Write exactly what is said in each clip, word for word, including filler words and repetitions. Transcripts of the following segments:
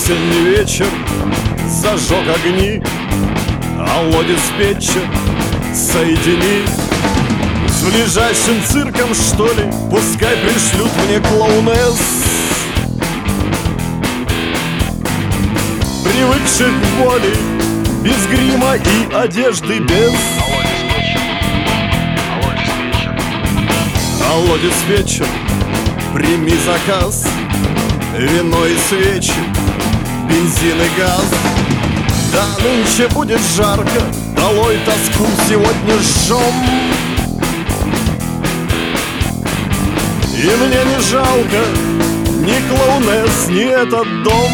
Осенний вечер зажег огни, Алло, диспетчер, соедини с ближайшим цирком, что ли. Пускай пришлют мне клоунесс, привыкших к боли, без грима и одежды без. Алло, диспетчер, прими заказ, вино и свечи, бензин и газ. Да, нынче будет жарко, долой тоску сегодня жжем. И мне не жалко ни клоунесс, ни этот дом.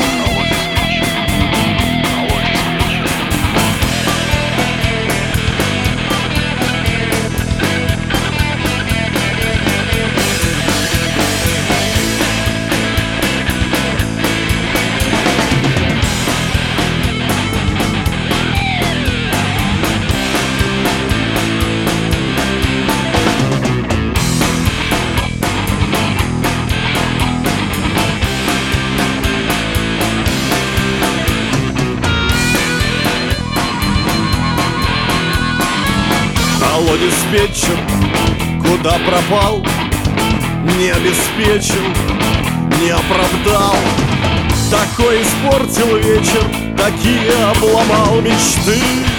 Алло, диспетчер, куда пропал? Не обеспечил, не оправдал. Такой испортил вечер, такие обломал мечты.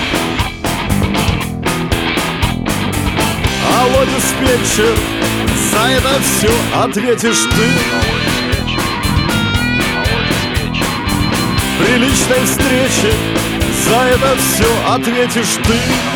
Алло, диспетчер, за это все ответишь ты. При личной встрече за это все ответишь ты.